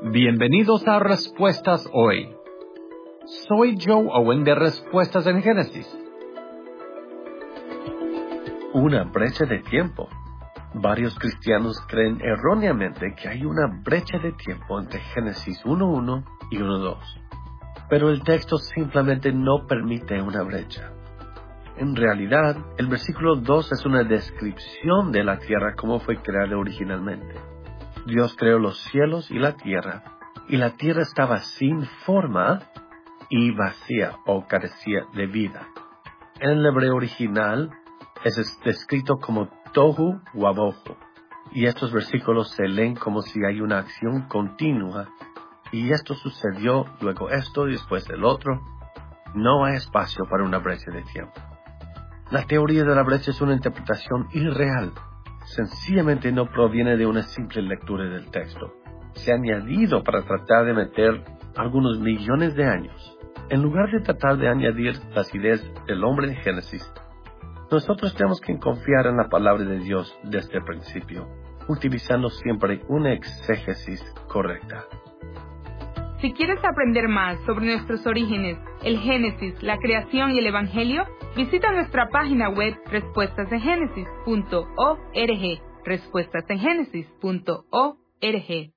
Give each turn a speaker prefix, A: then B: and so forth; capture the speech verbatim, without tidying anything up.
A: Bienvenidos a Respuestas Hoy. Soy Joe Owen de Respuestas en Génesis.
B: Una brecha de tiempo. Varios cristianos creen erróneamente que hay una brecha de tiempo entre Génesis uno uno y uno dos. Pero el texto simplemente no permite una brecha. En realidad, el versículo dos es una descripción de la tierra como fue creada originalmente. Dios creó los cielos y la tierra, y la tierra estaba sin forma y vacía o carecía de vida. En el hebreo original es descrito como tohu wabohu, y estos versículos se leen como si hay una acción continua, y esto sucedió, luego esto y después el otro. No hay espacio para una brecha de tiempo. La teoría de la brecha es una interpretación irreal. Sencillamente no proviene de una simple lectura del texto. Se ha añadido para tratar de meter algunos millones de años. En lugar de tratar de añadir las ideas del hombre en Génesis, nosotros tenemos que confiar en la palabra de Dios desde el principio, utilizando siempre una exégesis correcta.
C: Si quieres aprender más sobre nuestros orígenes, el Génesis, la creación y el Evangelio, visita nuestra página web respuestas en génesis punto org, respuestas en génesis punto org.